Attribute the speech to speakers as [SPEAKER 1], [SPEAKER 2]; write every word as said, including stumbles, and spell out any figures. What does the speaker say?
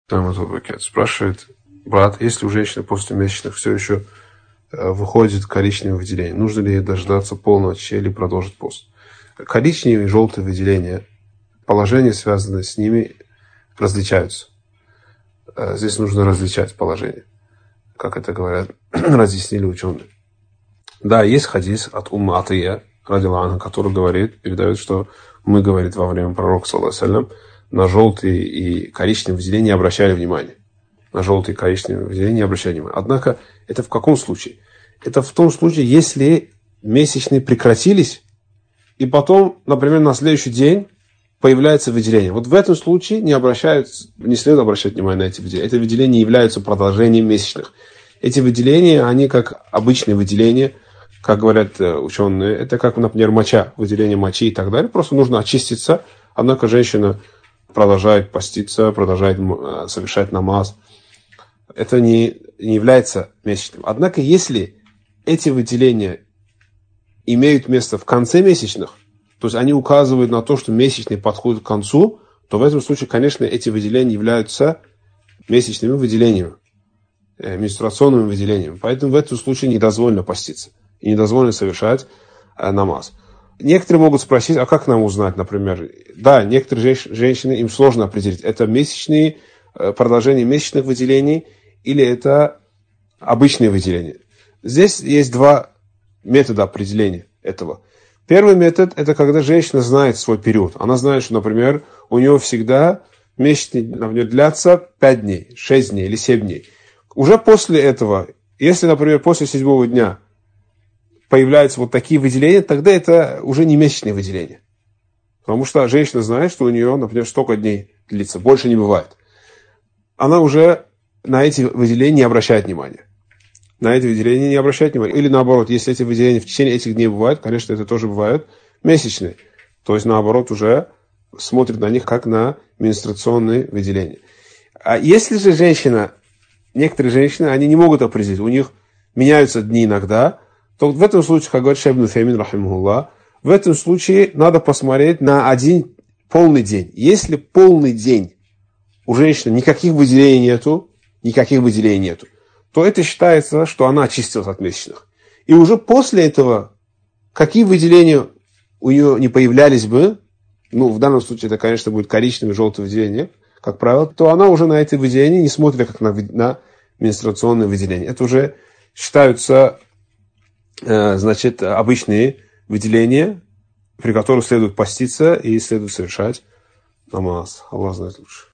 [SPEAKER 1] Спрашивает брат, если у женщины после месячных все еще выходит коричневое выделение, нужно ли ей дождаться полного очищения или продолжить пост? Коричневые и желтые выделения, положения, связанные с ними, различаются. Здесь нужно различать положения, как это говорят, разъяснили ученые. Да, есть хадис от Уммы Атия, радиллаху анха, который говорит, передает, что мы, говорит, во время пророка, саллаллаху алейхи ва саллям, на желтые и коричневые выделения не обращали внимания. На желтые и коричневые выделения не обращали внимания. Однако, это в каком случае? Это в том случае, если месячные прекратились, и потом, например, на следующий день появляется выделение. Вот в этом случае не, обращают, не следует обращать внимание на эти выделения. Эти выделения являются продолжением месячных. Эти выделения, они как обычные выделения, как говорят ученые, это как, например, моча, выделение мочи и так далее. Просто нужно очиститься. Однако женщина продолжает поститься, продолжает совершать намаз. Это не, не является месячным. Однако, если эти выделения имеют место в конце месячных, то есть они указывают на то, что месячные подходят к концу, то в этом случае, конечно, эти выделения являются месячными выделениями, менструационными выделениями. Поэтому в этом случае недозволено поститься и недозволено совершать намаз. Некоторые могут спросить, а как нам узнать, например? Да, некоторые женщины, им сложно определить, это месячные, продолжение месячных выделений или это обычные выделения. Здесь есть два метода определения этого. Первый метод – это когда женщина знает свой период. Она знает, что, например, у нее всегда месячные, например, длятся пять дней, шесть дней или семь дней. Уже после этого, если, например, после седьмого дня появляются вот такие выделения, тогда это уже не месячные выделения. Потому что женщина знает, что у нее, например, столько дней длится, больше не бывает. Она уже на эти выделения не обращает внимания. На эти выделения не обращает внимания. Или наоборот, если эти выделения в течение этих дней бывают, конечно, это тоже бывают месячные. То есть, наоборот, уже смотрит на них как на менструационные выделения. А если же женщина, некоторые женщины, они не могут определить, у них меняются дни иногда, то в этом случае, как говорит Шейх ибн Утаймин, рахимахуллах, в этом случае надо посмотреть на один полный день. Если полный день у женщины никаких выделений нету, никаких выделений нету, то это считается, что она очистилась от месячных. И уже после этого, какие выделения у нее не появлялись бы, ну, в данном случае это, конечно, будет коричневое, желтое выделение, как правило, то она уже на эти выделения не смотрит, как на, на менструационные выделения. Это уже считаются, э, значит, обычные выделения, при которых следует поститься и следует совершать намаз. Аллах знает лучше.